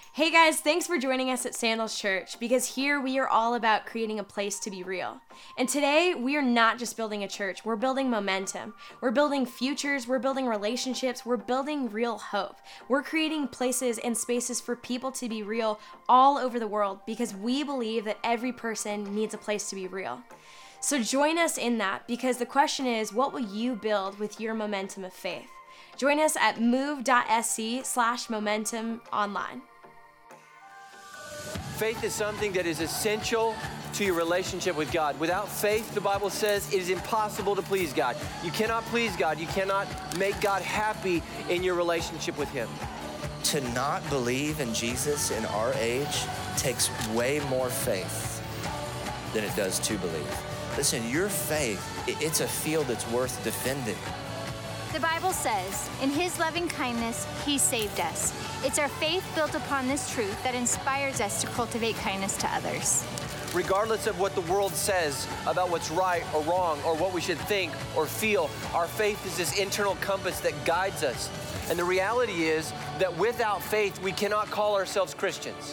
Hey guys, thanks for joining us at Sandals Church because here we are all about creating a place to be real. And today we are not just building a church, we're building momentum. We're building futures, we're building relationships, we're building real hope. We're creating places and spaces for people to be real all over the world because we believe that every person needs a place to be real. So join us in that because the question is, what will you build with your momentum of faith? Join us at move.sc/momentum online. Faith is something that is essential to your relationship with God. Without faith, the Bible says, it is impossible to please God. You cannot please God. You cannot make God happy in your relationship with Him. To not believe in Jesus in our age takes way more faith than it does to believe. Listen, your faith, it's a field that's worth defending. The Bible says, in His loving kindness, He saved us. It's our faith built upon this truth that inspires us to cultivate kindness to others. Regardless of what the world says about what's right or wrong or what we should think or feel, our faith is this internal compass that guides us. And the reality is that without faith, we cannot call ourselves Christians.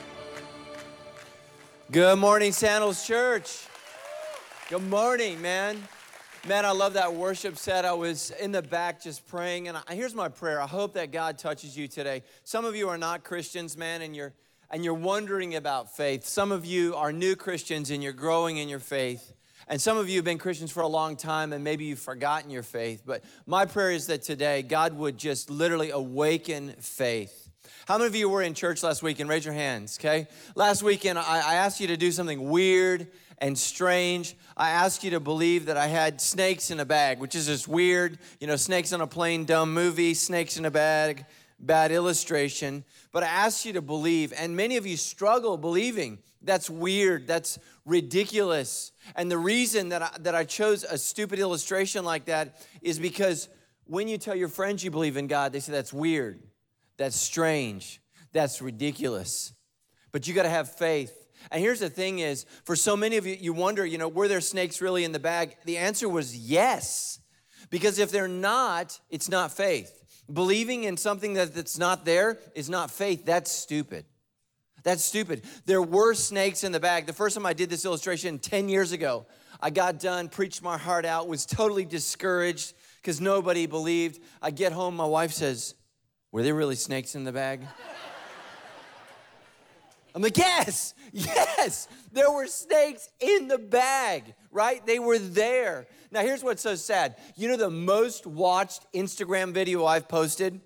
Good morning, Sandals Church. Good morning, man. Man, I love that worship set. I was in the back just praying, and here's my prayer. I hope that God touches you today. Some of you are not Christians, man, and you're wondering about faith. Some of you are new Christians, and you're growing in your faith. And some of you have been Christians for a long time, and maybe you've forgotten your faith. But my prayer is that today, God would just literally awaken faith. How many of you were in church last weekend? Raise your hands, okay? Last weekend, I asked you to do something weird and strange. I asked you to believe that I had snakes in a bag, which is just weird. You know, snakes on a plane, dumb movie, snakes in a bag, bad illustration. But I asked you to believe, and many of you struggle believing. That's weird, that's ridiculous. And the reason that I chose a stupid illustration like that is because when you tell your friends you believe in God, they say that's weird, that's strange, that's ridiculous. But you gotta have faith. And here's the thing is, for so many of you, you wonder, were there snakes really in the bag? The answer was yes. Because if they're not, it's not faith. Believing in something that's not there is not faith. That's stupid. That's stupid. There were snakes in the bag. The first time I did this illustration 10 years ago, I got done, preached my heart out, was totally discouraged because nobody believed. I get home, my wife says, "Were there really snakes in the bag?" I'm like, yes, there were snakes in the bag, right? They were there. Now, here's what's so sad. You know the most watched Instagram video I've posted?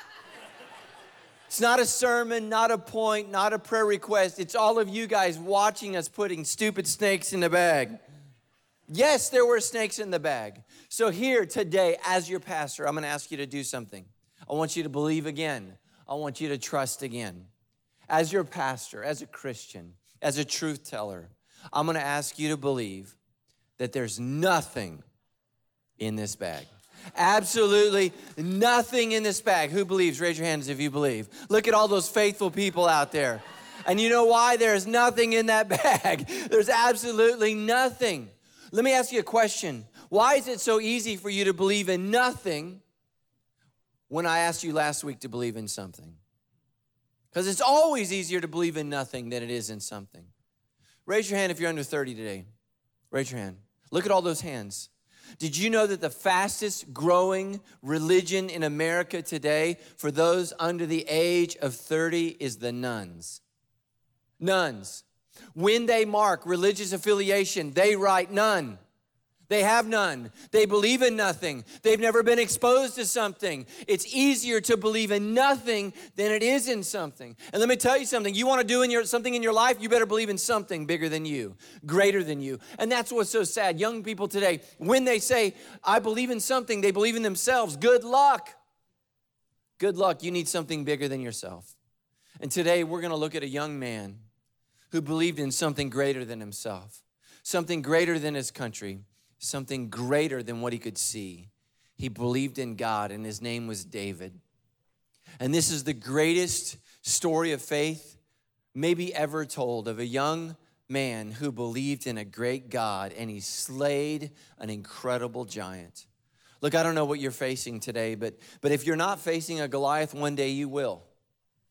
It's not a sermon, not a point, not a prayer request. It's all of you guys watching us putting stupid snakes in the bag. Yes, there were snakes in the bag. So here today, as your pastor, I'm going to ask you to do something. I want you to believe again. I want you to trust again. As your pastor, as a Christian, as a truth teller, I'm going to ask you to believe that there's nothing in this bag. Absolutely nothing in this bag. Who believes? Raise your hands if you believe. Look at all those faithful people out there. And you know why? There's nothing in that bag. There's absolutely nothing. Let me ask you a question. Why is it so easy for you to believe in nothing when I asked you last week to believe in something? Because it's always easier to believe in nothing than it is in something. Raise your hand if you're under 30 today. Raise your hand. Look at all those hands. Did you know that the fastest growing religion in America today for those under the age of 30 is the nuns? Nuns. When they mark religious affiliation, they write none. They have none. They believe in nothing. They've never been exposed to something. It's easier to believe in nothing than it is in something. And let me tell you something. You want to do something in your life, you better believe in something bigger than you, greater than you. And that's what's so sad. Young people today, when they say, I believe in something, they believe in themselves. Good luck. Good luck. You need something bigger than yourself. And today we're going to look at a young man who believed in something greater than himself, something greater than his country, something greater than what he could see. He believed in God, and his name was David. And this is the greatest story of faith maybe ever told, of a young man who believed in a great God, and he slayed an incredible giant. Look, I don't know what you're facing today, but if you're not facing a Goliath, one day you will.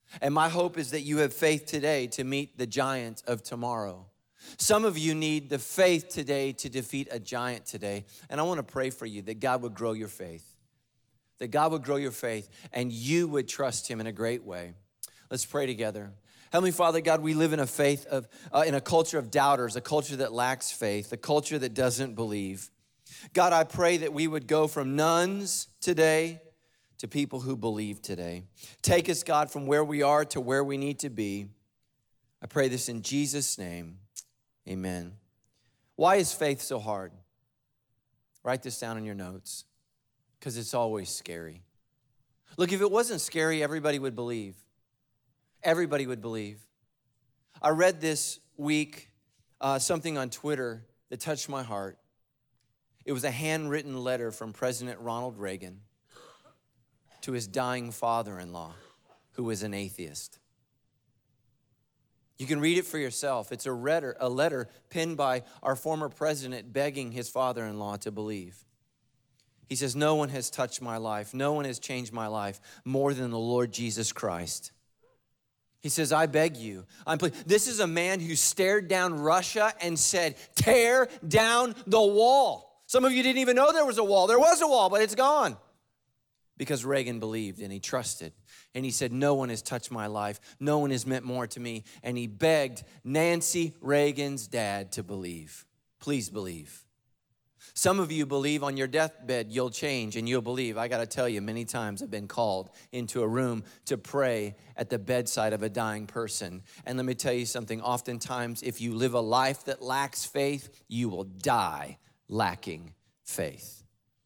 And my hope is that you have faith today to meet the giant of tomorrow. Some of you need the faith today to defeat a giant today. And I want to pray for you that God would grow your faith. That God would grow your faith and you would trust him in a great way. Let's pray together. Heavenly Father, God, we live in a faith of, in a culture of doubters, a culture that lacks faith, a culture that doesn't believe. God, I pray that we would go from nuns today to people who believe today. Take us, God, from where we are to where we need to be. I pray this in Jesus' name. Amen. Why is faith so hard? Write this down in your notes, because it's always scary. Look, if it wasn't scary, everybody would believe. Everybody would believe. I read this week something on Twitter that touched my heart. It was a handwritten letter from President Ronald Reagan to his dying father-in-law, who was an atheist. You can read it for yourself. It's a letter penned by our former president begging his father-in-law to believe. He says, "No one has touched my life. No one has changed my life more than the Lord Jesus Christ." He says, "I beg you." This is a man who stared down Russia and said, "Tear down the wall." Some of you didn't even know there was a wall. There was a wall, but it's gone. Because Reagan believed and he trusted. And he said, "No one has touched my life. No one has meant more to me." And he begged Nancy Reagan's dad to believe. Please believe. Some of you believe on your deathbed you'll change and you'll believe. I got to tell you, many times I've been called into a room to pray at the bedside of a dying person. And let me tell you something. Oftentimes, if you live a life that lacks faith, you will die lacking faith.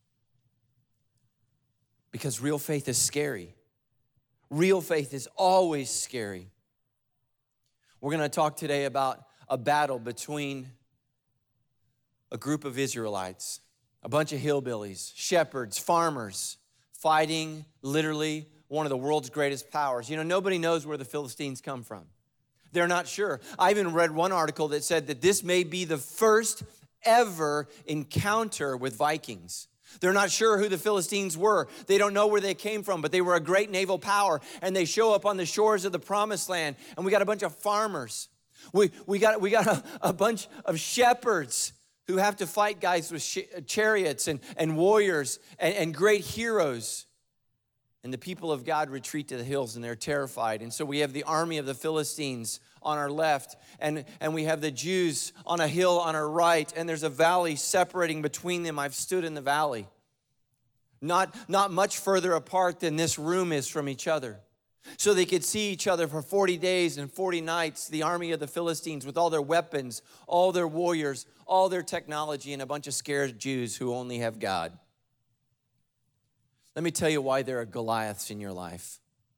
Because real faith is scary. Real faith is always scary. We're going to talk today about a battle between a group of Israelites, a bunch of hillbillies, shepherds, farmers, fighting literally one of the world's greatest powers. You know, nobody knows where the Philistines come from. They're not sure. I even read one article that said that this may be the first ever encounter with Vikings. They're not sure who the Philistines were. They don't know where they came from, but they were a great naval power, and they show up on the shores of the Promised Land, and we got a bunch of farmers. We got a bunch of shepherds who have to fight guys with chariots and warriors and great heroes. And the people of God retreat to the hills, and they're terrified. And so we have the army of the Philistines on our left, and we have the Jews on a hill on our right, and there's a valley separating between them. I've stood in the valley. Not much further apart than this room is from each other. So they could see each other for 40 days and 40 nights, the army of the Philistines with all their weapons, all their warriors, all their technology, and a bunch of scared Jews who only have God. Let me tell you why there are Goliaths in your life.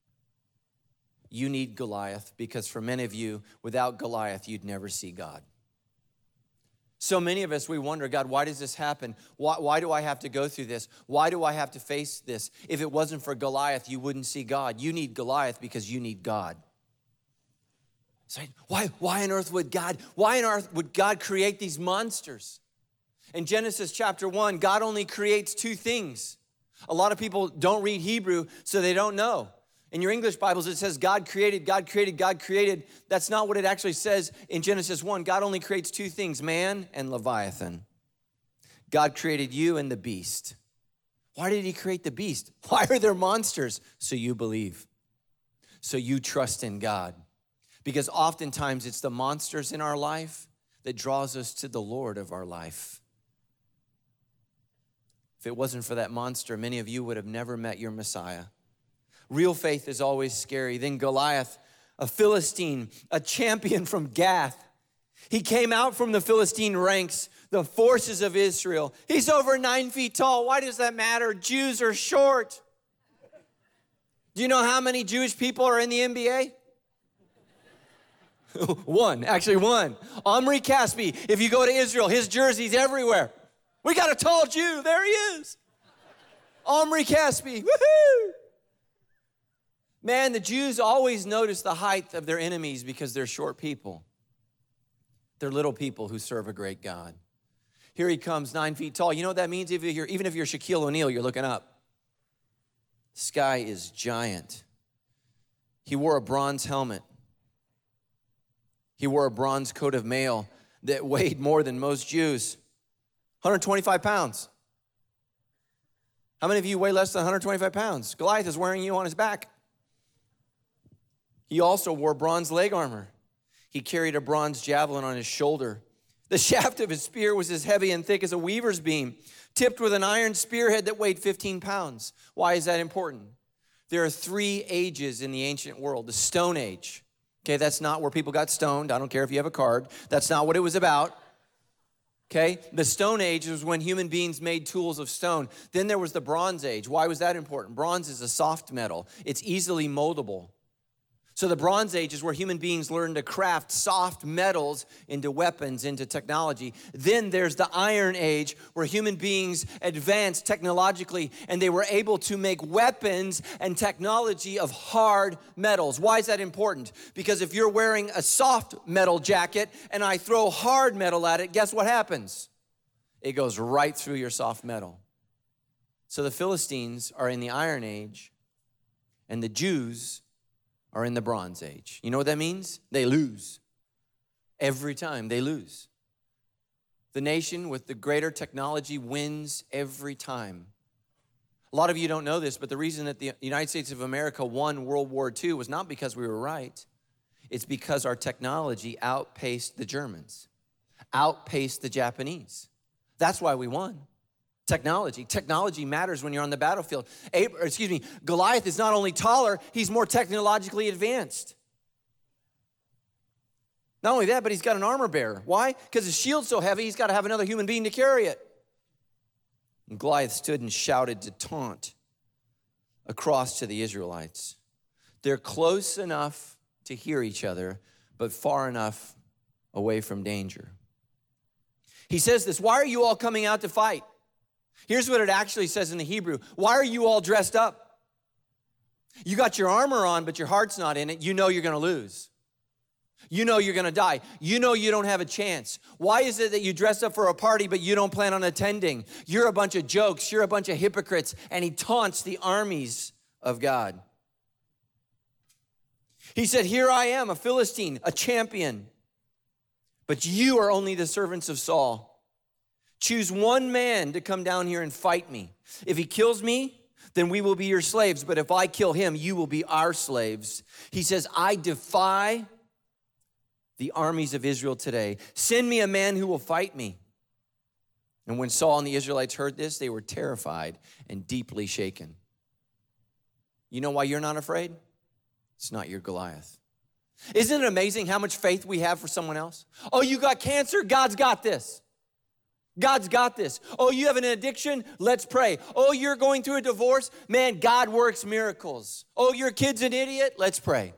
You need Goliath because for many of you, without Goliath, you'd never see God. So many of us, we wonder, God, why does this happen? Why do I have to go through this? Why do I have to face this? If it wasn't for Goliath, you wouldn't see God. You need Goliath because you need God. So why on earth would God create these monsters? In Genesis chapter 1, God only creates two things. A lot of people don't read Hebrew, so they don't know. In your English Bibles, it says God created, God created, God created. That's not what it actually says in Genesis 1. God only creates two things, man and Leviathan. God created you and the beast. Why did he create the beast? Why are there monsters? So you believe. So you trust in God. Because oftentimes it's the monsters in our life that draws us to the Lord of our life. If it wasn't for that monster, many of you would have never met your Messiah. Real faith is always scary. Then Goliath, a Philistine, a champion from Gath. He came out from the Philistine ranks, the forces of Israel. He's over 9 feet tall. Why does that matter? Jews are short. Do you know how many Jewish people are in the NBA? One. Omri Caspi. If you go to Israel, his jersey's everywhere. We got a tall Jew. There he is. Omri Caspi. Woohoo! Man, the Jews always notice the height of their enemies because they're short people. They're little people who serve a great God. Here he comes, 9 feet tall. You know what that means? Even if you're Shaquille O'Neal, you're looking up. This guy is giant. He wore a bronze helmet. He wore a bronze coat of mail that weighed more than most Jews. 125 pounds. How many of you weigh less than 125 pounds? Goliath is wearing you on his back. He also wore bronze leg armor. He carried a bronze javelin on his shoulder. The shaft of his spear was as heavy and thick as a weaver's beam, tipped with an iron spearhead that weighed 15 pounds. Why is that important? There are 3 ages in the ancient world. The Stone Age. Okay, that's not where people got stoned. I don't care if you have a card. That's not what it was about. Okay, the Stone Age was when human beings made tools of stone. Then there was the Bronze Age. Why was that important? Bronze is a soft metal. It's easily moldable. So the Bronze Age is where human beings learned to craft soft metals into weapons, into technology. Then there's the Iron Age, where human beings advanced technologically and they were able to make weapons and technology of hard metals. Why is that important? Because if you're wearing a soft metal jacket and I throw hard metal at it, guess what happens? It goes right through your soft metal. So the Philistines are in the Iron Age and the Jews are in the Bronze Age. You know what that means? They lose. Every time they lose. The nation with the greater technology wins every time. A lot of you don't know this, but the reason that the United States of America won World War II was not because we were right. It's because our technology outpaced the Germans, outpaced the Japanese. That's why we won. Technology. Technology matters when you're on the battlefield. Goliath is not only taller, he's more technologically advanced. Not only that, but he's got an armor bearer. Why? Because his shield's so heavy, he's got to have another human being to carry it. And Goliath stood and shouted to taunt across to the Israelites. They're close enough to hear each other, but far enough away from danger. He says this, why are you all coming out to fight? Here's what it actually says in the Hebrew. Why are you all dressed up? You got your armor on, but your heart's not in it. You know you're going to lose. You know you're going to die. You know you don't have a chance. Why is it that you dress up for a party, but you don't plan on attending? You're a bunch of jokes. You're a bunch of hypocrites. And he taunts the armies of God. He said, here I am, a Philistine, a champion. But you are only the servants of Saul. Choose one man to come down here and fight me. If he kills me, then we will be your slaves. But if I kill him, you will be our slaves. He says, I defy the armies of Israel today. Send me a man who will fight me. And when Saul and the Israelites heard this, they were terrified and deeply shaken. You know why you're not afraid? It's not your Goliath. Isn't it amazing how much faith we have for someone else? Oh, you got cancer? God's got this. God's got this. Oh, you have an addiction? Let's pray. Oh, you're going through a divorce? Man, God works miracles. Oh, your kid's an idiot? Let's pray.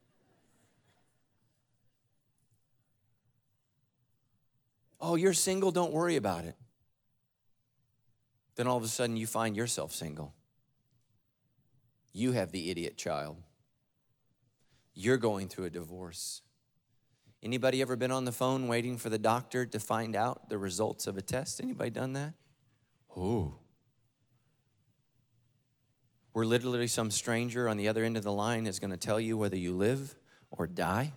Oh, you're single? Don't worry about it. Then all of a sudden you find yourself single. You have the idiot child. You're going through a divorce. Anybody ever been on the phone waiting for the doctor to find out the results of a test? Anybody done that? Oh. Where literally some stranger on the other end of the line is going to tell you whether you live or die?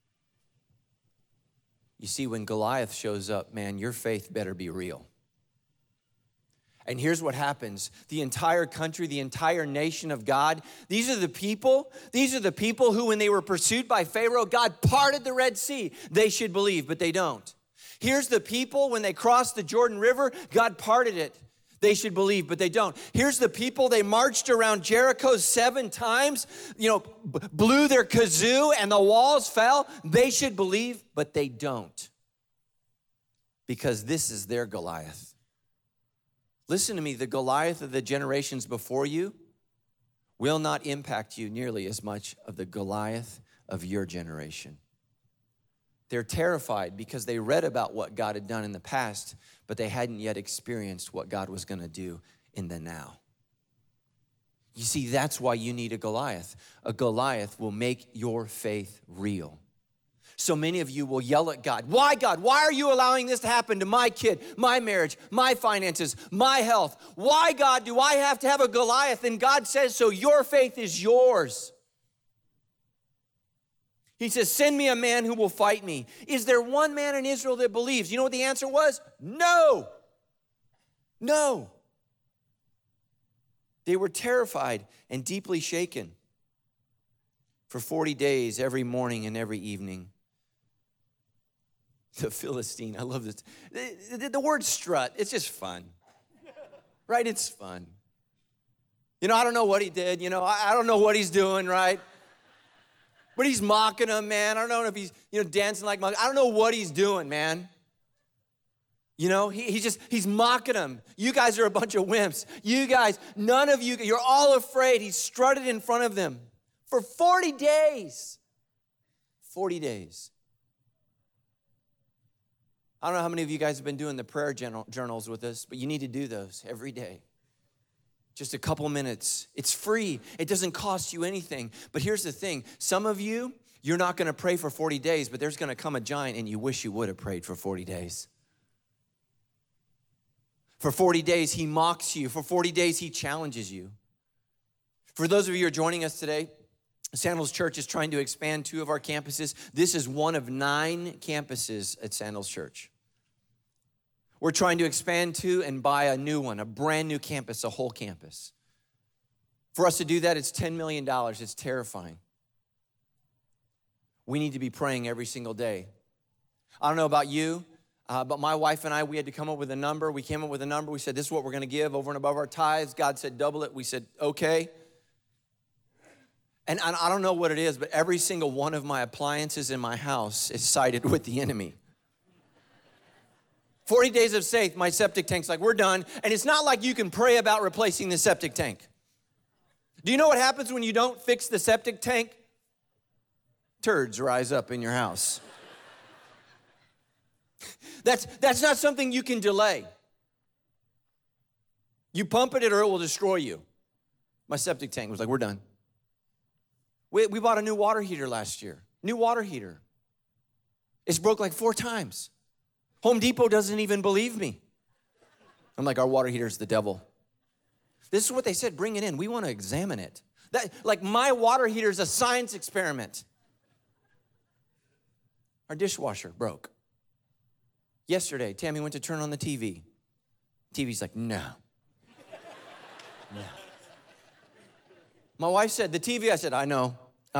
You see, when Goliath shows up, man, your faith better be real. And here's what happens. The entire country, the entire nation of God, these are the people who, when they were pursued by Pharaoh, God parted the Red Sea. They should believe, but they don't. Here's the people, when they crossed the Jordan River, God parted it. They should believe, but they don't. Here's the people, they marched around Jericho 7 times, blew their kazoo and the walls fell. They should believe, but they don't. Because this is their Goliath. Listen to me, the Goliath of the generations before you will not impact you nearly as much of the Goliath of your generation. They're terrified because they read about what God had done in the past, but they hadn't yet experienced what God was going to do in the now. You see, that's why you need a Goliath. A Goliath will make your faith real. So many of you will yell at God. Why, God? Why are you allowing this to happen to my kid, my marriage, my finances, my health? Why, God, do I have to have a Goliath? And God says, so your faith is yours. He says, send me a man who will fight me. Is there one man in Israel that believes? You know what the answer was? No. No. They were terrified and deeply shaken. For 40 days, every morning and every evening, the Philistine, I love this. The word strut, it's just fun. Right? It's fun. You know, I don't know what he did. You know, I don't know what he's doing, right? But he's mocking him, man. I don't know if he's, dancing like monkeys. I don't know what he's doing, man. You know, he's mocking him. You guys are a bunch of wimps. You guys, none of you, you're all afraid. He strutted in front of them for 40 days. 40 days. I don't know how many of you guys have been doing the prayer journals with us, but you need to do those every day. Just a couple minutes. It's free. It doesn't cost you anything. But here's the thing. Some of you, you're not going to pray for 40 days, but there's going to come a giant and you wish you would have prayed for 40 days. For 40 days, he mocks you. For 40 days, he challenges you. For those of you who are joining us today, Sandals Church is trying to expand 2 of our campuses. This is one of 9 campuses at Sandals Church. We're trying to expand 2 and buy a new one, a brand new campus, a whole campus. For us to do that, it's $10 million. It's terrifying. We need to be praying every single day. I don't know about you, but my wife and I, we had to come up with a number. We came up with a number. We said, this is what we're going to give over and above our tithes. God said, double it. We said, okay. And I don't know what it is, but every single one of my appliances in my house is sided with the enemy. 40 days of faith, my septic tank's like, we're done. And it's not like you can pray about replacing the septic tank. Do you know what happens when you don't fix the septic tank? Turds rise up in your house. That's not something you can delay. You pump it or it will destroy you. My septic tank was like, we're done. We bought a new water heater last year. New water heater. It's broke like 4 times. Home Depot doesn't even believe me. I'm like, our water heater is the devil. This is what they said, bring it in. We want to examine it. Like my water heater is a science experiment. Our dishwasher broke. Yesterday, Tammy went to turn on the TV. TV's like, no. No. My wife said, the TV, I said, I know.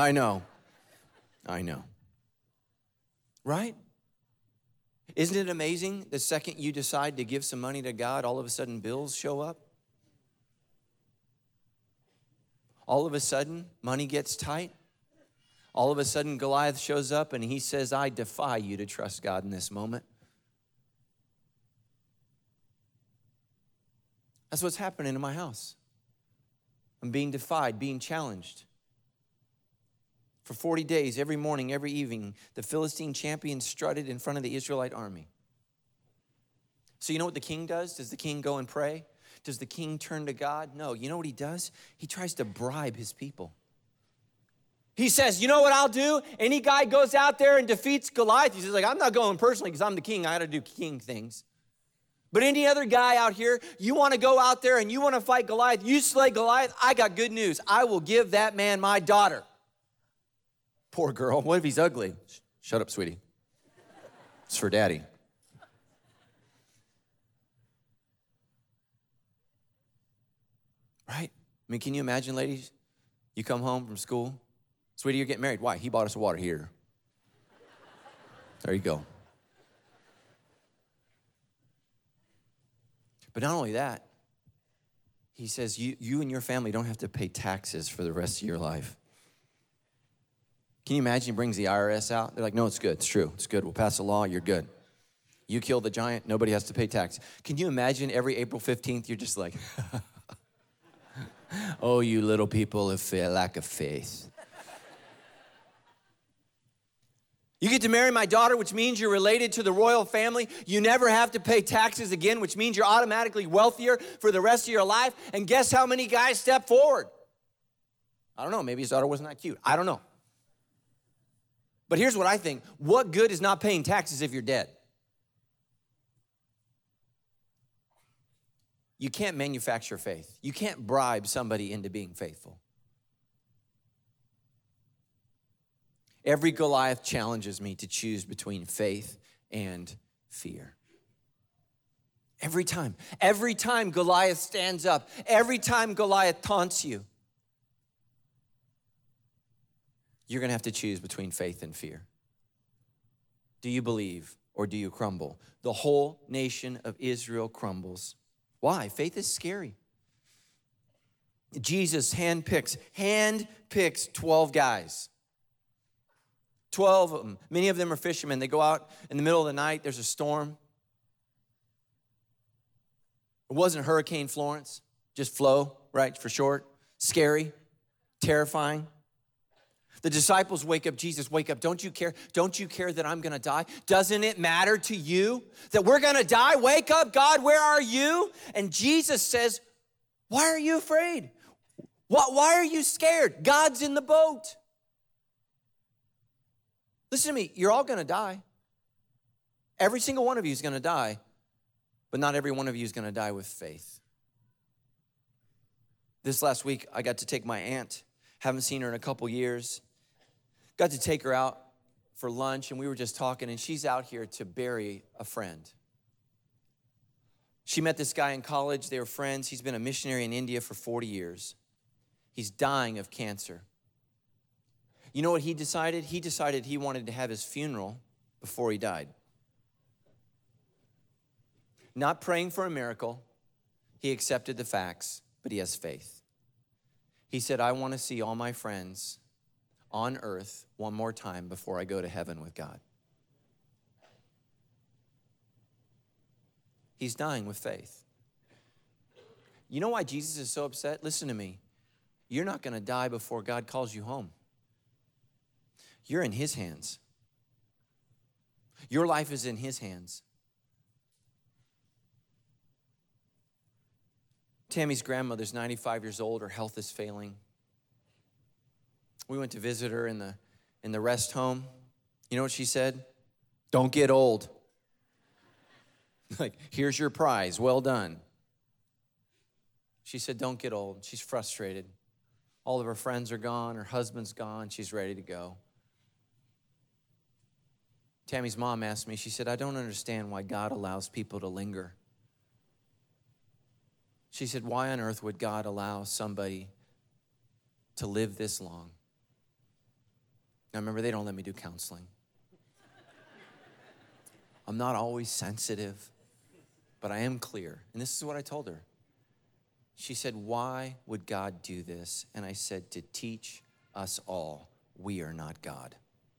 Right? Isn't it amazing the second you decide to give some money to God, all of a sudden bills show up? All of a sudden, money gets tight. All of a sudden, Goliath shows up and he says, I defy you to trust God in this moment. That's what's happening in my house. I'm being defied, being challenged. For 40 days, every morning, every evening, the Philistine champion strutted in front of the Israelite army. So you know what the king does? Does the king go and pray? Does the king turn to God? No. You know what he does? He tries to bribe his people. He says, you know what I'll do? Any guy goes out there and defeats Goliath. He says, I'm not going personally because I'm the king. I got to do king things. But any other guy out here, you want to go out there and you want to fight Goliath, you slay Goliath, I got good news. I will give that man my daughter. Poor girl. What if he's ugly? Shut up, sweetie. It's for daddy. Right? I mean, can you imagine, ladies? You come home from school. Sweetie, you're getting married. Why? He bought us a water heater. There you go. But not only that, he says you and your family don't have to pay taxes for the rest of your life. Can you imagine he brings the IRS out? They're like, no, it's good. It's true. It's good. We'll pass a law. You're good. You kill the giant, nobody has to pay tax. Can you imagine every April 15th, you're just like, oh, you little people of lack of faith. You get to marry my daughter, which means you're related to the royal family. You never have to pay taxes again, which means you're automatically wealthier for the rest of your life. And guess how many guys step forward? I don't know. Maybe his daughter wasn't that cute. I don't know. But here's what I think. What good is not paying taxes if you're dead? You can't manufacture faith. You can't bribe somebody into being faithful. Every Goliath challenges me to choose between faith and fear. Every time Goliath stands up, every time Goliath taunts you, you're gonna have to choose between faith and fear. Do you believe or do you crumble? The whole nation of Israel crumbles. Why? Faith is scary. Jesus handpicks 12 guys. 12 of them. Many of them are fishermen. They go out in the middle of the night. There's a storm. It wasn't Hurricane Florence, just Flo, right, for short. Scary, terrifying. The disciples wake up. Jesus, wake up. Don't you care? Don't you care that I'm going to die? Doesn't it matter to you that we're going to die? Wake up, God, where are you? And Jesus says, why are you afraid? Why are you scared? God's in the boat. Listen to me, you're all gonna die. Every single one of you is gonna die, but not every one of you is gonna die with faith. This last week, I got to take my aunt, haven't seen her in a couple years, got to take her out for lunch, and we were just talking, and she's out here to bury a friend. She met this guy in college, they were friends, he's been a missionary in India for 40 years. He's dying of cancer. You know what he decided? He decided he wanted to have his funeral before he died. Not praying for a miracle, he accepted the facts, but he has faith. He said, I want to see all my friends on earth one more time before I go to heaven with God. He's dying with faith. You know why Jesus is so upset? Listen to me. You're not going to die before God calls you home. You're in his hands. Your life is in his hands. Tammy's grandmother's 95 years old. Her health is failing. We went to visit her in the rest home. You know what she said? Don't get old. Like, here's your prize. Well done. She said, don't get old. She's frustrated. All of her friends are gone. Her husband's gone. She's ready to go. Tammy's mom asked me, she said, I don't understand why God allows people to linger. She said, why on earth would God allow somebody to live this long? Now remember, they don't let me do counseling. I'm not always sensitive, but I am clear. And this is what I told her. She said, why would God do this? And I said, to teach us all we are not God.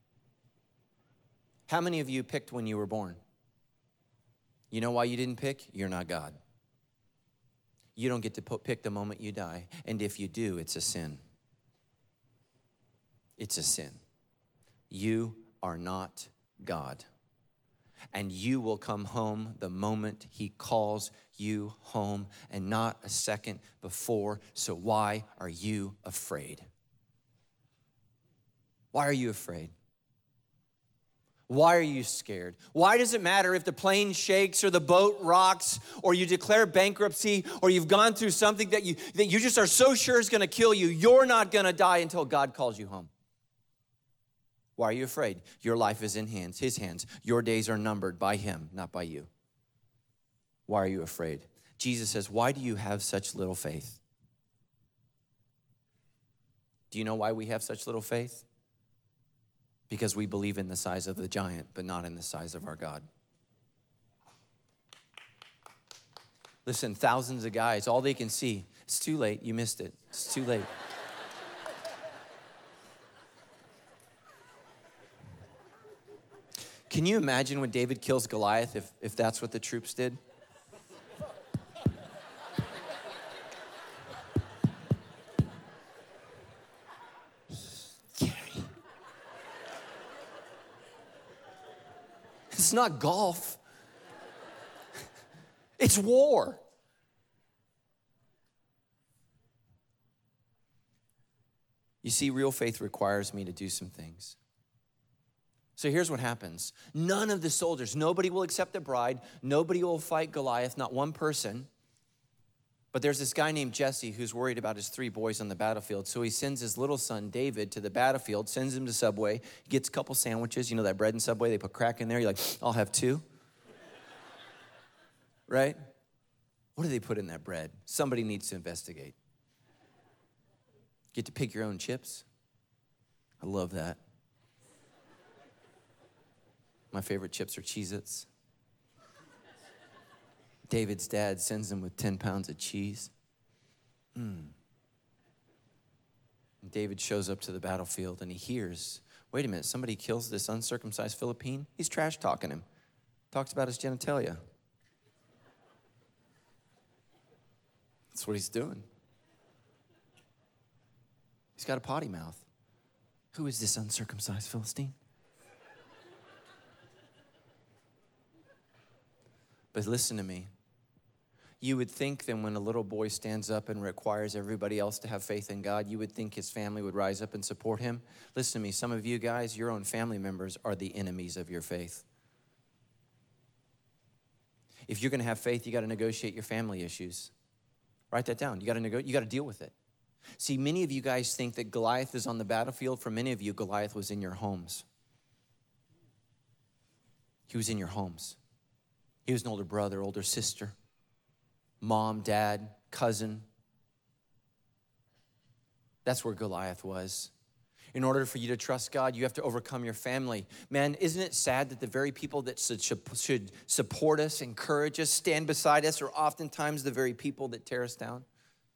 How many of you picked when you were born? You know why you didn't pick? You're not God. You don't get to pick the moment you die. And if you do, it's a sin. It's a sin. You are not God. And you will come home the moment he calls you home and not a second before. So why are you afraid? Why are you afraid? Why are you scared? Why does it matter if the plane shakes or the boat rocks or you declare bankruptcy or you've gone through something that you just are so sure is going to kill you? You're not going to die until God calls you home. Why are you afraid? Your life is in his hands. Your days are numbered by him, not by you. Why are you afraid? Jesus says, why do you have such little faith? Do you know why we have such little faith? Because we believe in the size of the giant, but not in the size of our God. Listen, thousands of guys, all they can see, it's too late, you missed it, it's too late. Can you imagine when David kills Goliath if that's what the troops did? It's not golf. It's war. You see, real faith requires me to do some things. So here's what happens. None of the soldiers, nobody will accept the bride. Nobody will fight Goliath, not one person. But there's this guy named Jesse who's worried about his 3 boys on the battlefield. So he sends his little son, David, to the battlefield, sends him to Subway. He gets a couple sandwiches. You know that bread in Subway, they put crack in there. You're like, I'll have 2. Right? What do they put in that bread? Somebody needs to investigate. Get to pick your own chips. I love that. My favorite chips are Cheez-Its. David's dad sends him with 10 pounds of cheese. And David shows up to the battlefield and he hears, wait a minute, somebody kills this uncircumcised Philippine? He's trash talking him. Talks about his genitalia. That's what he's doing. He's got a potty mouth. Who is this uncircumcised Philistine? But listen to me. You would think that when a little boy stands up and requires everybody else to have faith in God, you would think his family would rise up and support him. Listen to me, some of you guys, your own family members are the enemies of your faith. If you're gonna have faith, you gotta negotiate your family issues. Write that down, you gotta deal with it. See, many of you guys think that Goliath is on the battlefield. For many of you, Goliath was in your homes. He was in your homes. He was an older brother, older sister, mom, dad, cousin. That's where Goliath was. In order for you to trust God, you have to overcome your family. Man, isn't it sad that the very people that should support us, encourage us, stand beside us are oftentimes the very people that tear us down?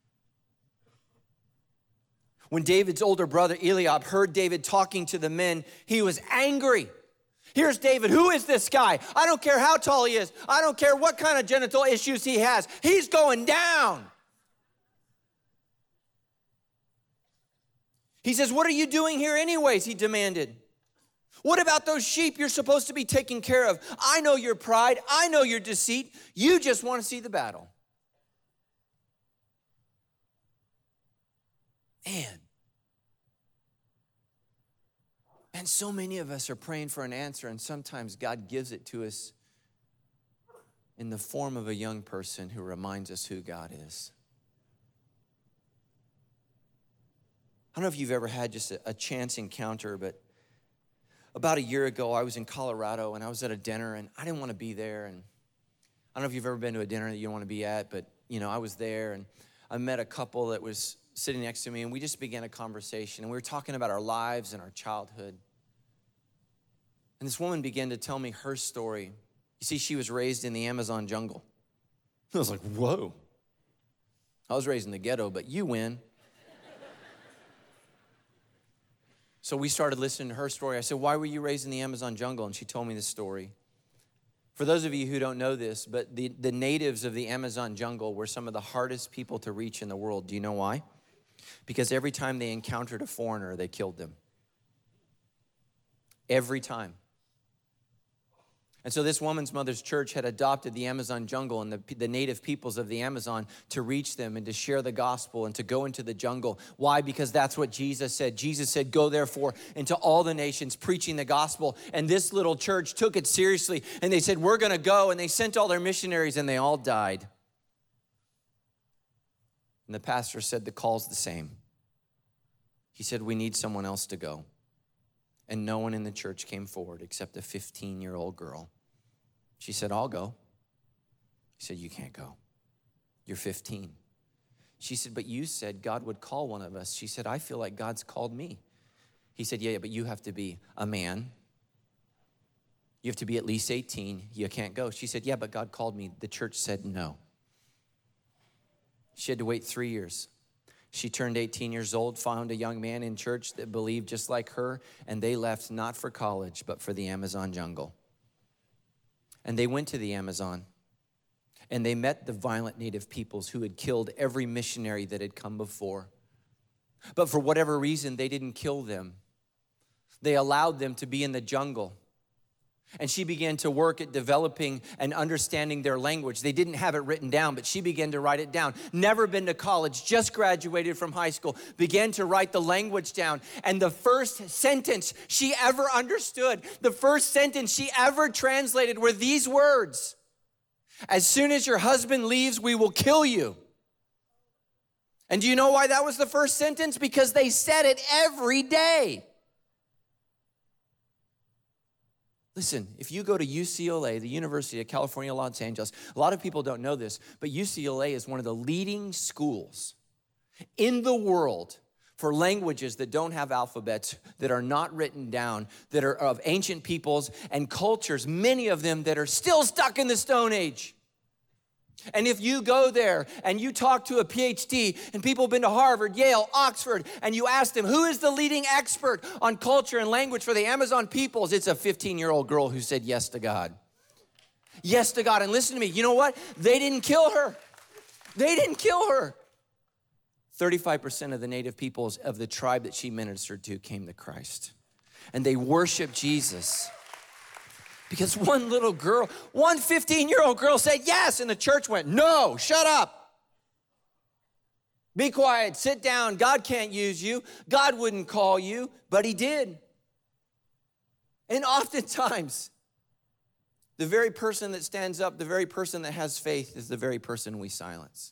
When David's older brother Eliab heard David talking to the men, he was angry. Here's David. Who is this guy? I don't care how tall he is. I don't care what kind of genital issues he has. He's going down. He says, what are you doing here anyways? He demanded. What about those sheep you're supposed to be taking care of? I know your pride. I know your deceit. You just want to see the battle. Man. And so many of us are praying for an answer, and sometimes God gives it to us in the form of a young person who reminds us who God is. I don't know if you've ever had just a chance encounter, but about a year ago, I was in Colorado, and I was at a dinner, and I didn't want to be there. And I don't know if you've ever been to a dinner that you don't want to be at, but, I was there, and I met a couple that was sitting next to me, and we just began a conversation, and we were talking about our lives and our childhood. And this woman began to tell me her story. You see, she was raised in the Amazon jungle. I was like, whoa. I was raised in the ghetto, but you win. So we started listening to her story. I said, why were you raised in the Amazon jungle? And she told me this story. For those of you who don't know this, but the natives of the Amazon jungle were some of the hardest people to reach in the world. Do you know why? Because every time they encountered a foreigner, they killed them. Every time. And so this woman's mother's church had adopted the Amazon jungle and the native peoples of the Amazon to reach them and to share the gospel and to go into the jungle. Why? Because that's what Jesus said. Jesus said, go therefore into all the nations preaching the gospel. And this little church took it seriously. And they said, we're going to go. And they sent all their missionaries and they all died. And the pastor said, the call's the same. He said, we need someone else to go. And no one in the church came forward except a 15-year-old girl. She said, I'll go. He said, you can't go. You're 15. She said, but you said God would call one of us. She said, I feel like God's called me. He said, yeah, but you have to be a man. You have to be at least 18. You can't go. She said, yeah, but God called me. The church said no. She had to wait 3 years. She turned 18 years old, found a young man in church that believed just like her, and they left not for college, but for the Amazon jungle. And they went to the Amazon, and they met the violent native peoples who had killed every missionary that had come before. But for whatever reason, they didn't kill them. They allowed them to be in the jungle. And she began to work at developing and understanding their language. They didn't have it written down, but she began to write it down. Never been to college, just graduated from high school, began to write the language down. And the first sentence she ever understood, the first sentence she ever translated were these words: as soon as your husband leaves, we will kill you. And do you know why that was the first sentence? Because they said it every day. Listen, if you go to UCLA, the University of California, Los Angeles, a lot of people don't know this, but UCLA is one of the leading schools in the world for languages that don't have alphabets, that are not written down, that are of ancient peoples and cultures, many of them that are still stuck in the Stone Age. And if you go there and you talk to a PhD, and people have been to Harvard, Yale, Oxford, and you ask them, who is the leading expert on culture and language for the Amazon peoples? It's a 15-year-old girl who said yes to God. Yes to God. And listen to me, you know what? They didn't kill her. They didn't kill her. 35% of the native peoples of the tribe that she ministered to came to Christ. And they worshiped Jesus. Because one little girl, one 15-year-old girl said yes, and the church went, no, shut up. Be quiet, sit down. God can't use you. God wouldn't call you, but he did. And oftentimes, the very person that stands up, the very person that has faith is the very person we silence.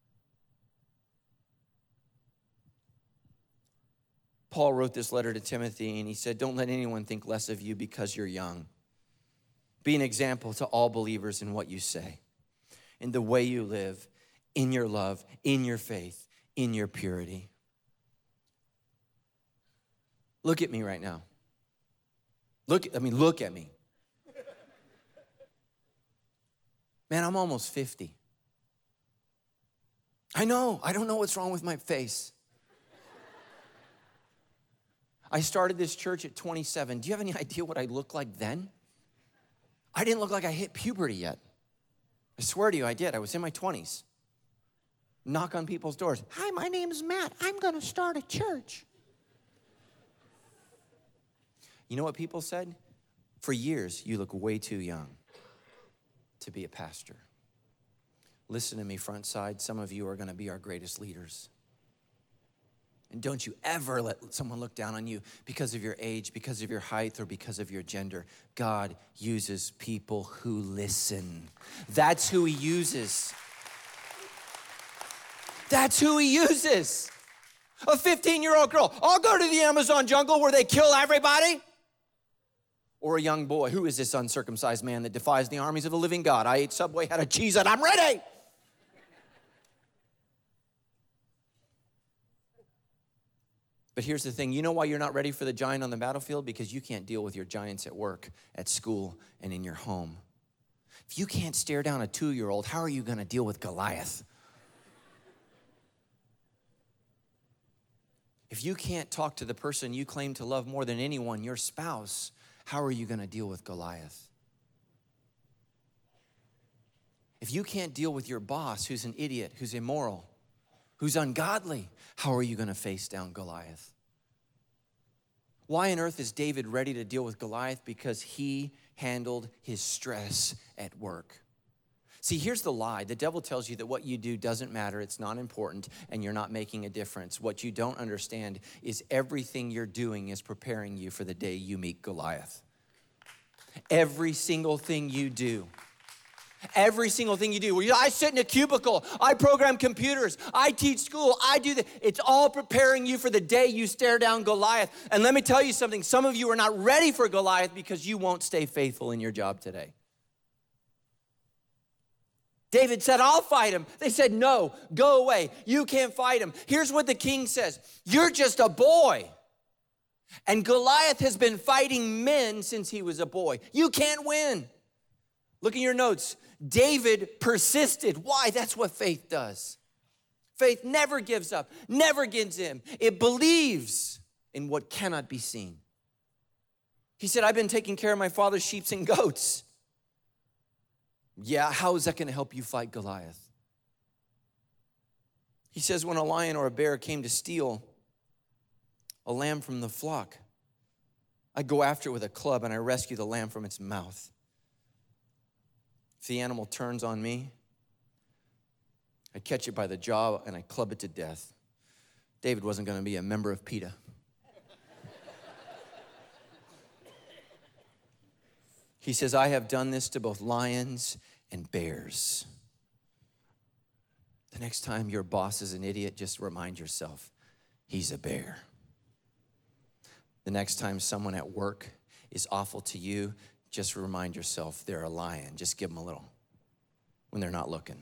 Paul wrote this letter to Timothy, and he said, don't let anyone think less of you because you're young. Be an example to all believers in what you say, in the way you live, in your love, in your faith, in your purity. Look at me right now. Look at me. Man, I'm almost 50. I know, I don't know what's wrong with my face. I started this church at 27. Do you have any idea what I looked like then? I didn't look like I hit puberty yet. I swear to you, I did. I was in my 20s. Knock on people's doors. Hi, my name's Matt. I'm going to start a church. You know what people said? For years, you look way too young to be a pastor. Listen to me, front side. Some of you are going to be our greatest leaders. And don't you ever let someone look down on you because of your age, because of your height, or because of your gender. God uses people who listen. That's who he uses. That's who he uses. A 15-year-old girl. I'll go to the Amazon jungle where they kill everybody. Or a young boy. Who is this uncircumcised man that defies the armies of the living God? I ate Subway, had a cheese, and I'm ready. But here's the thing, you know why you're not ready for the giant on the battlefield? Because you can't deal with your giants at work, at school, and in your home. If you can't stare down a 2-year-old, how are you going to deal with Goliath? If you can't talk to the person you claim to love more than anyone, your spouse, how are you going to deal with Goliath? If you can't deal with your boss who's an idiot, who's immoral, who's ungodly, how are you going to face down Goliath? Why on earth is David ready to deal with Goliath? Because he handled his stress at work. See, here's the lie. The devil tells you that what you do doesn't matter, it's not important, and you're not making a difference. What you don't understand is everything you're doing is preparing you for the day you meet Goliath. Every single thing you do. Every single thing you do. I sit in a cubicle. I program computers. I teach school. I do that. It's all preparing you for the day you stare down Goliath. And let me tell you something. Some of you are not ready for Goliath because you won't stay faithful in your job today. David said, I'll fight him. They said, no, go away. You can't fight him. Here's what the king says. You're just a boy. And Goliath has been fighting men since he was a boy. You can't win. Look in your notes. David persisted. Why? That's what faith does. Faith never gives up, never gives in. It believes in what cannot be seen. He said, I've been taking care of my father's sheep and goats. Yeah, how is that going to help you fight Goliath? He says, when a lion or a bear came to steal a lamb from the flock, I go after it with a club and I rescue the lamb from its mouth. If the animal turns on me, I catch it by the jaw and I club it to death. David wasn't going to be a member of PETA. He says, I have done this to both lions and bears. The next time your boss is an idiot, just remind yourself, he's a bear. The next time someone at work is awful to you, just remind yourself they're a lion. Just give them a little when they're not looking.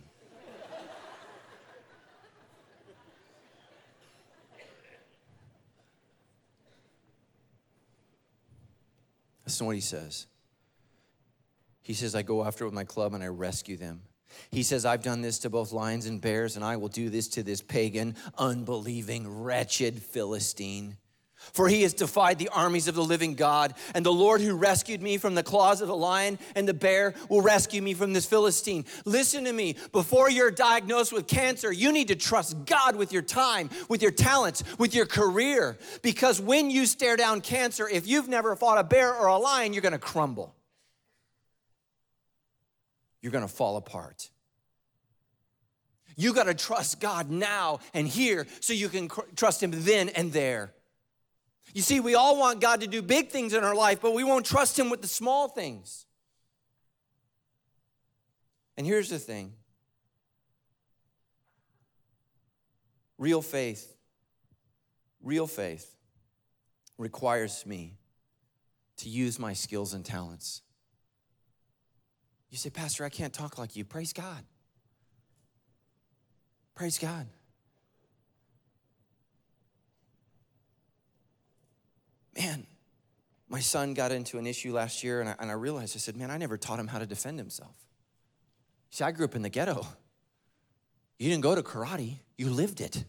Listen to what he says. He says, I go after with my club and I rescue them. He says, I've done this to both lions and bears, and I will do this to this pagan, unbelieving, wretched Philistine. For he has defied the armies of the living God, and the Lord who rescued me from the claws of the lion and the bear will rescue me from this Philistine. Listen to me. Before you're diagnosed with cancer, you need to trust God with your time, with your talents, with your career. Because when you stare down cancer, if you've never fought a bear or a lion, you're going to crumble. You're going to fall apart. You got to trust God now and here so you can trust him then and there. You see, we all want God to do big things in our life, but we won't trust him with the small things. And here's the thing. Real faith requires me to use my skills and talents. You say, Pastor, I can't talk like you. Praise God. Praise God. Man, my son got into an issue last year, and I realized, I said, man, I never taught him how to defend himself. See, I grew up in the ghetto. You didn't go to karate, you lived it.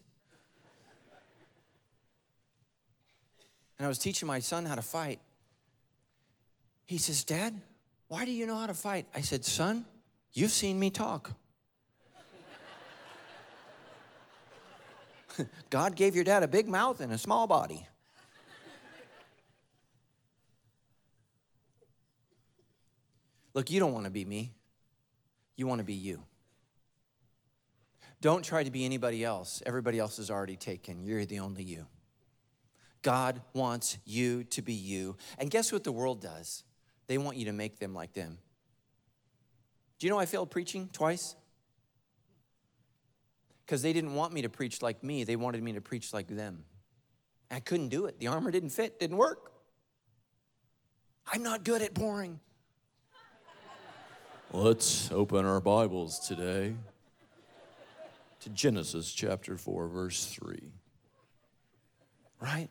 And I was teaching my son how to fight. He says, Dad, why do you know how to fight? I said, son, you've seen me talk. God gave your dad a big mouth and a small body. Look, you don't want to be me. You want to be you. Don't try to be anybody else. Everybody else is already taken. You're the only you. God wants you to be you. And guess what the world does? They want you to make them like them. Do you know I failed preaching twice? Because they didn't want me to preach like me. They wanted me to preach like them. I couldn't do it. The armor didn't fit, didn't work. I'm not good at boring. Let's open our Bibles today to Genesis chapter 4, verse 3. Right?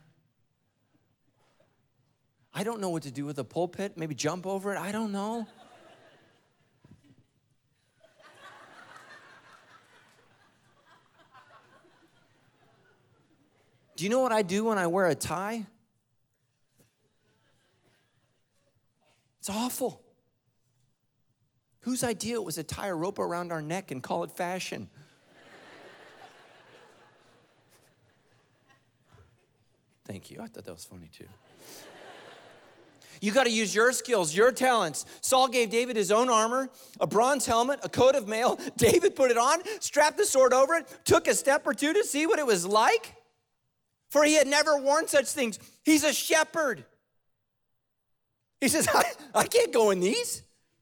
I don't know what to do with a pulpit. Maybe jump over it. I don't know. Do you know what I do when I wear a tie? It's awful. Whose idea it was to tie a rope around our neck and call it fashion? Thank you. I thought that was funny too. You got to use your skills, your talents. Saul gave David his own armor, a bronze helmet, a coat of mail. David put it on, strapped the sword over it, took a step or two to see what it was like. For he had never worn such things. He's a shepherd. He says, I can't go in these.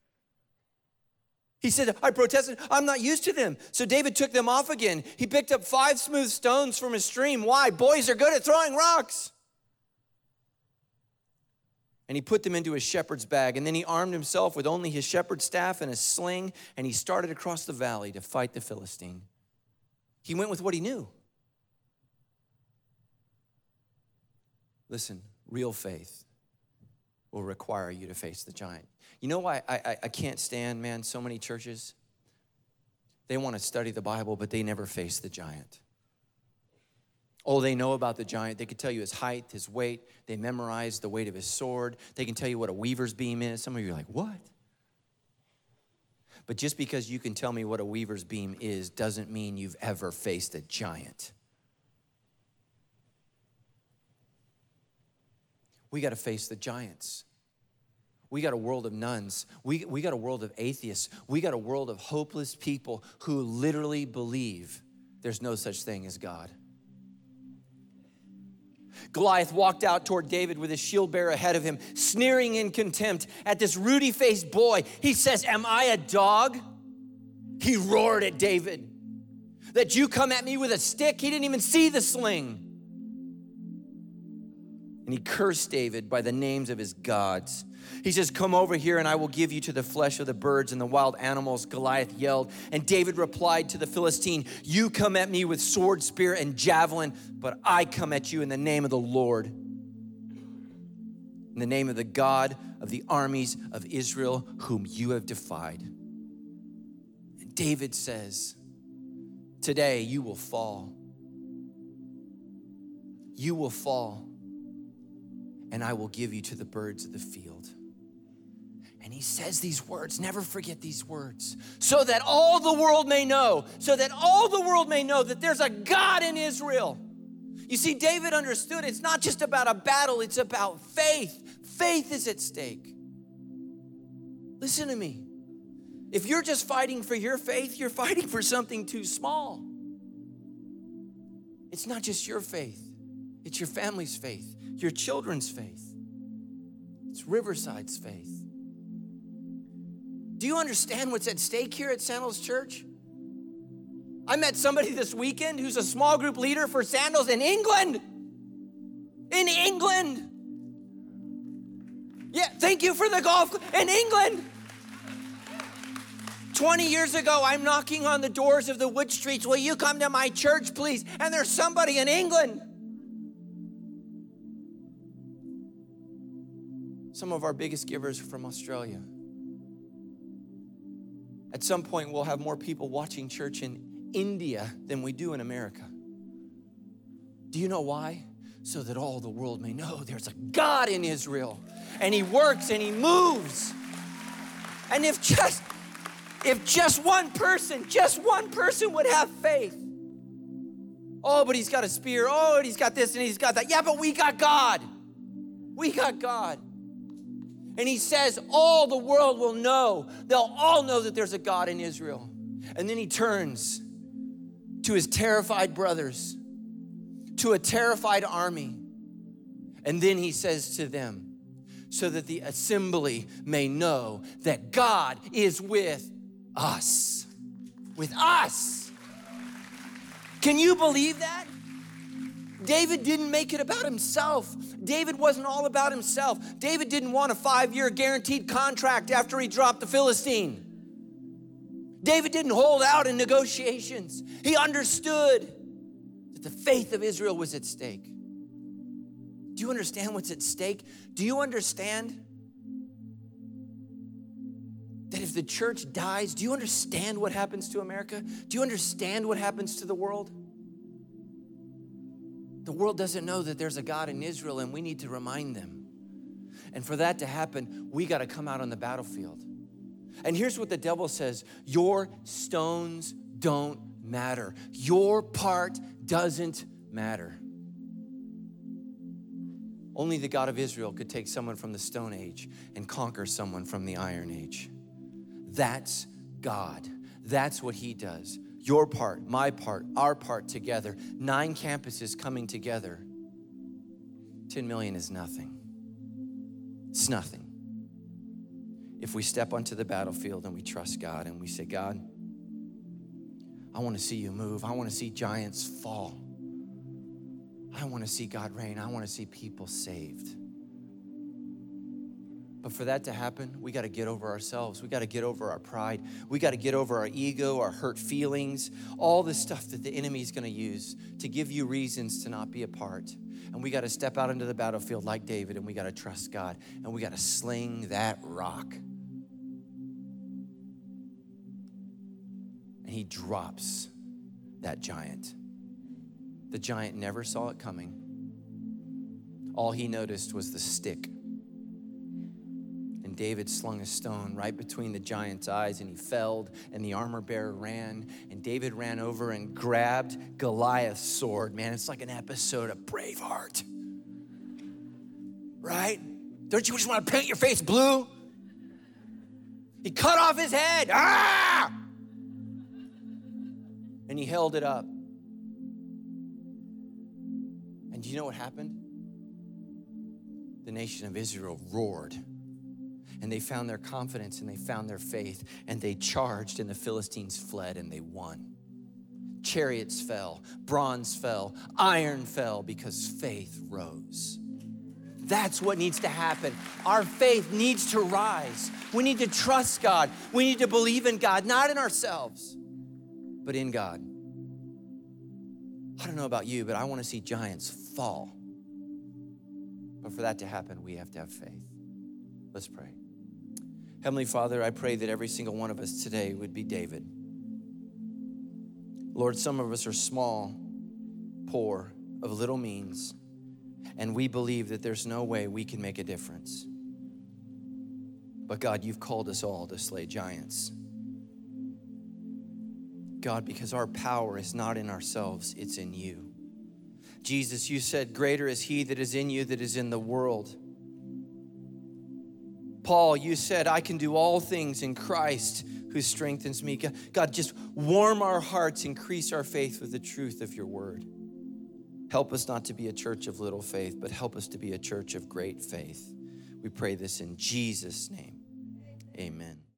He said, I protested, I'm not used to them. So David took them off again. He picked up 5 smooth stones from a stream. Why? Boys are good at throwing rocks. And he put them into his shepherd's bag. And then he armed himself with only his shepherd's staff and a sling. And he started across the valley to fight the Philistine. He went with what he knew. Listen, real faith will require you to face the giant. You know why I can't stand, man, so many churches? They want to study the Bible, but they never face the giant. Oh, they know about the giant. They can tell you his height, his weight. They memorize the weight of his sword. They can tell you what a weaver's beam is. Some of you are like, what? But just because you can tell me what a weaver's beam is doesn't mean you've ever faced a giant. We got to face the giants. We got a world of nuns. We got a world of atheists. We got a world of hopeless people who literally believe there's no such thing as God. Goliath walked out toward David with his shield bearer ahead of him, sneering in contempt at this ruddy-faced boy. He says, am I a dog? He roared at David. that you come at me with a stick? He didn't even see the sling. And he cursed David by the names of his gods. He says, come over here and I will give you to the flesh of the birds and the wild animals, Goliath yelled. And David replied to the Philistine, you come at me with sword, spear, and javelin, but I come at you in the name of the Lord, in the name of the God of the armies of Israel, whom you have defied. And David says, today you will fall. You will fall, and I will give you to the birds of the field. And he says these words, never forget these words, so that all the world may know, that there's a God in Israel. You see, David understood it's not just about a battle, it's about faith. Faith is at stake. Listen to me. If you're just fighting for your faith, you're fighting for something too small. It's not just your faith. It's your family's faith, your children's faith. It's Riverside's faith. Do you understand what's at stake here at Sandals Church? I met somebody this weekend who's a small group leader for Sandals in England. In England. Yeah, thank you for the golf. In England. 20 years ago, I'm knocking on the doors of the Wood Streets. Will you come to my church, please? And there's somebody in England. Some of our biggest givers are from Australia. At some point, we'll have more people watching church in India than we do in America. Do you know why? So that all the world may know there's a God in Israel, and he works and he moves. And if just one person would have faith. Oh, but he's got a spear. Oh, and he's got this and he's got that. Yeah, but we got God. We got God. And he says all the world will know. They'll all know that there's a God in Israel. And then he turns to his terrified brothers, to a terrified army. And then he says to them, so that the assembly may know that God is with us. With us. Can you believe that? David didn't make it about himself. David wasn't all about himself. David didn't want a 5-year guaranteed contract after he dropped the Philistine. David didn't hold out in negotiations. He understood that the faith of Israel was at stake. Do you understand what's at stake? Do you understand that if the church dies, do you understand what happens to America? Do you understand what happens to the world? The world doesn't know that there's a God in Israel, and we need to remind them. And for that to happen, we got to come out on the battlefield. And here's what the devil says: your stones don't matter. Your part doesn't matter. Only the God of Israel could take someone from the Stone Age and conquer someone from the Iron Age. That's God. That's what he does. Your part, my part, our part together. 9 campuses coming together. 10 million is nothing. It's nothing. If we step onto the battlefield and we trust God and we say, God, I want to see you move. I want to see giants fall. I want to see God reign. I want to see people saved. But for that to happen, we got to get over ourselves. We got to get over our pride. We got to get over our ego, our hurt feelings, all the stuff that the enemy is going to use to give you reasons to not be a part. And we got to step out into the battlefield like David, and we got to trust God, and we got to sling that rock. And he drops that giant. The giant never saw it coming. All he noticed was the stick. And David slung a stone right between the giant's eyes, and he fell, and the armor bearer ran, and David ran over and grabbed Goliath's sword. Man, it's like an episode of Braveheart. Right? Don't you just want to paint your face blue? He cut off his head. Ah! And he held it up. And do you know what happened? The nation of Israel roared. And they found their confidence and they found their faith, and they charged, and the Philistines fled and they won. Chariots fell, bronze fell, iron fell because faith rose. That's what needs to happen. Our faith needs to rise. We need to trust God. We need to believe in God, not in ourselves, but in God. I don't know about you, but I want to see giants fall. But for that to happen, we have to have faith. Let's pray. Heavenly Father, I pray that every single one of us today would be David. Lord, some of us are small, poor, of little means, and we believe that there's no way we can make a difference. But God, you've called us all to slay giants. God, because our power is not in ourselves, it's in you. Jesus, you said, greater is he that is in you that is in the world. Paul, you said, I can do all things in Christ who strengthens me. God, just warm our hearts, increase our faith with the truth of your word. Help us not to be a church of little faith, but help us to be a church of great faith. We pray this in Jesus' name. Amen.